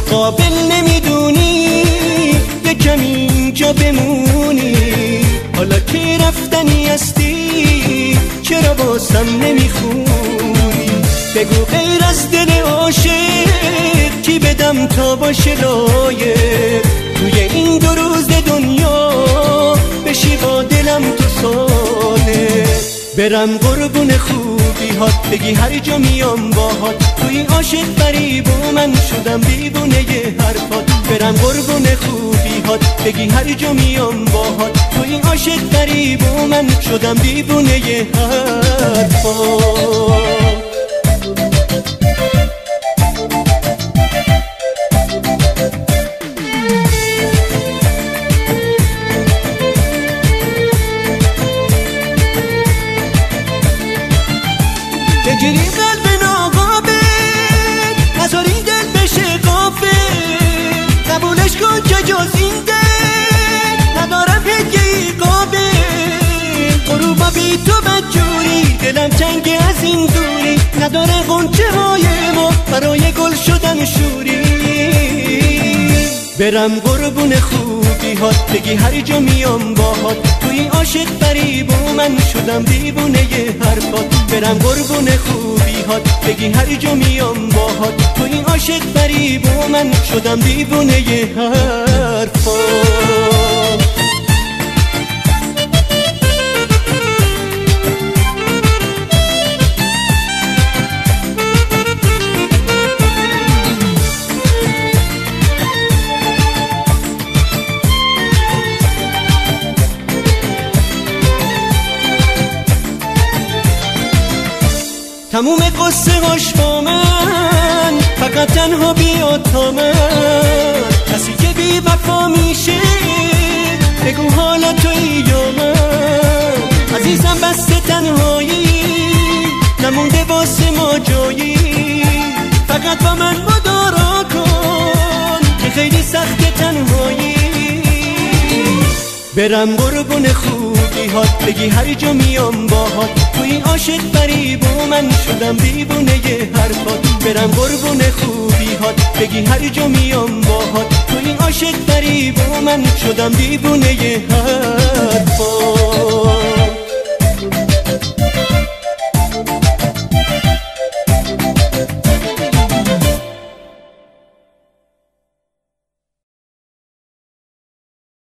قابل نمیدونی یه کمی اینجا بمونی، حالا که رفتنی هستی چرا بازم نمیخونی؟ بگو غیر از دل عاشق کی بدم تا باشه لایق، توی این 2 روز دنیا بشی با دلم تو ساله. برم قربون خوبی هات، بگی هر جا میام باهات، توی عاشق فریب و من شدم دیوونه ی حرفات. برم قربون خوبی هات، بگی هر جا میام باهات، توی عاشق فریب و من شدم دیوونه ی حرفات. بگیری قلب ناقابل نذاری دل بشه غافل، قبولش کن که جز این دل ندارم هدیه‌ای قابل. غروبا بی تو بدجوری دلم تنگه از این دوری، نداره غنچه های ما برای گل شدن شوری. برم قربون خوبی هات، بگی هر جا میام باهات، توی عاشق فریب و من شدم دیوونه ی حرفات. برم قربون خوبی هات، بگی هر جا میام باهات، توی عاشق فریب و من شدم دیوونه ی حرفات. تموم قصه هاش با من، فقط تنها بیا تا من. کسی که بی وفا میشه بگو حالا تویی یا من. عزیزم بسته تنهایی نمونده واسه ما جایی، فقط با من مدارا کن که خیلی سخت تنهایی. برم قربون خوبی هات، بگی هر جا میام باهات، توی عاشق فریب و من شدم دیوونه ی حرفات. برم قربون خوبی هات، بگی هر جا میام باهات، توی عاشق فریب و من شدم دیوونه ی حرفات.